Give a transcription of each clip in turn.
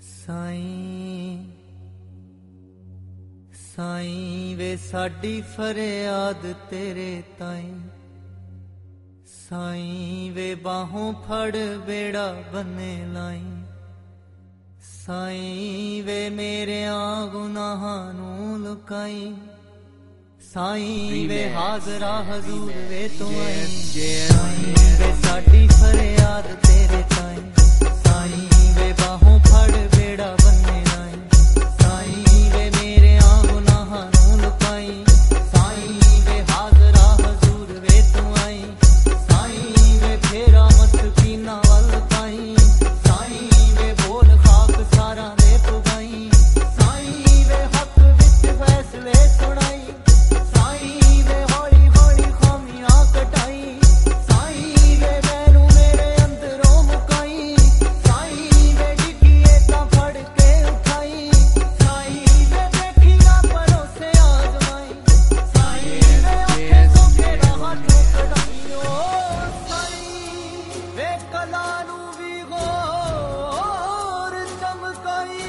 साईं साईं वे साडी फरियाद तेरे ताईं, साईं वे बाहों फड़ बेड़ा बन्ने लाई, साईं वे मेरे गुनाहां नू लुकाई, साईं वे हाजरा हजूर वे तू आई। साईं वे साडी फरियाद तेरे ताईं, साईं वे बाहों फड़ बेड़ा बन्ने लाई, साईं वे मेरे गुनाहां नू लुकाई, साईं वे हाजरा हजूर वे तू आई, साईं वे फेरा मस्कीना वल पाई, साईं वे बोल खाक सारा दे पुगाई, साईं वे हक विच फैसले सुनाई, साईं वे हौली हौली खामियां कटाई, साईं वे मैनू मेरे अंदरों मुकाई, साईं वे डिगिए तां फड़ के उठाई, साईं वे देखिया भरोसे आजमाई, साईं वे औखे सौखे राह ठोकराई। ओ साईं वे कला नू भी गौर चमकाई,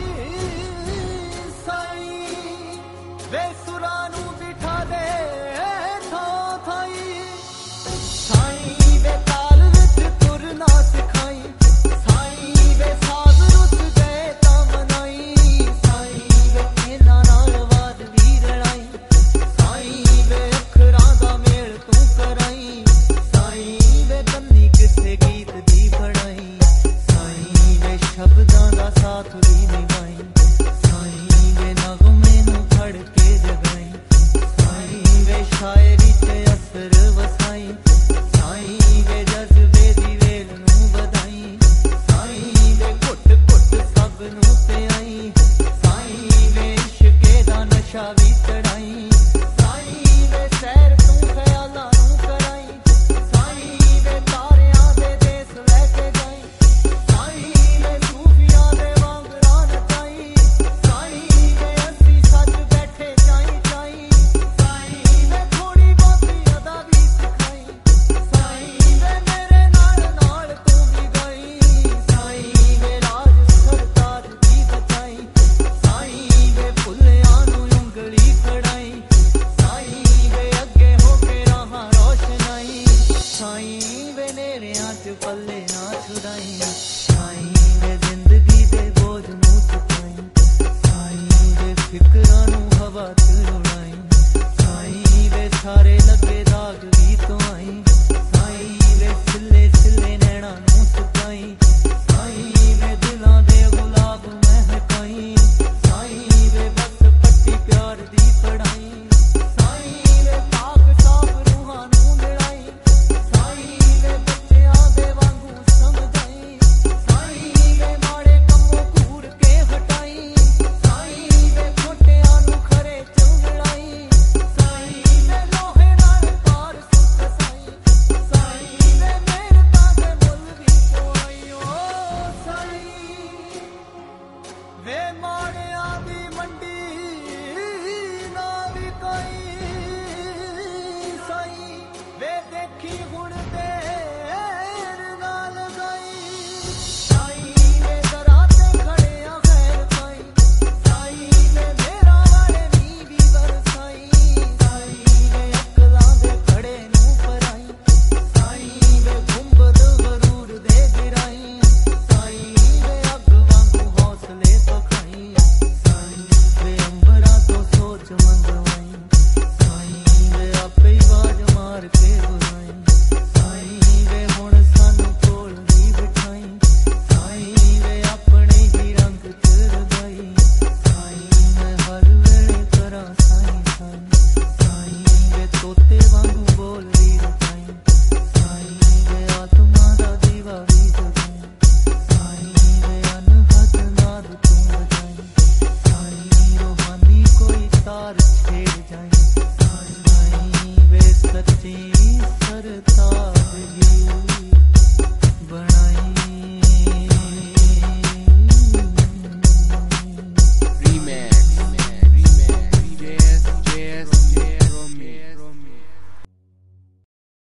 साईं वे सुरां नू बिठा दे थां थाई, साईं वे ताल विच तुरना सिखाई, साईं वे साज रुस गए तां मनाई, साईं वे इन्हां नाल वाद वी रड़ाई, साईं वे अखरां दा मेल तू कराई, साईं वे कन्नी किसे गीत दी पढ़ाई, साईं वे शब्दां दा साथ वी निभाई।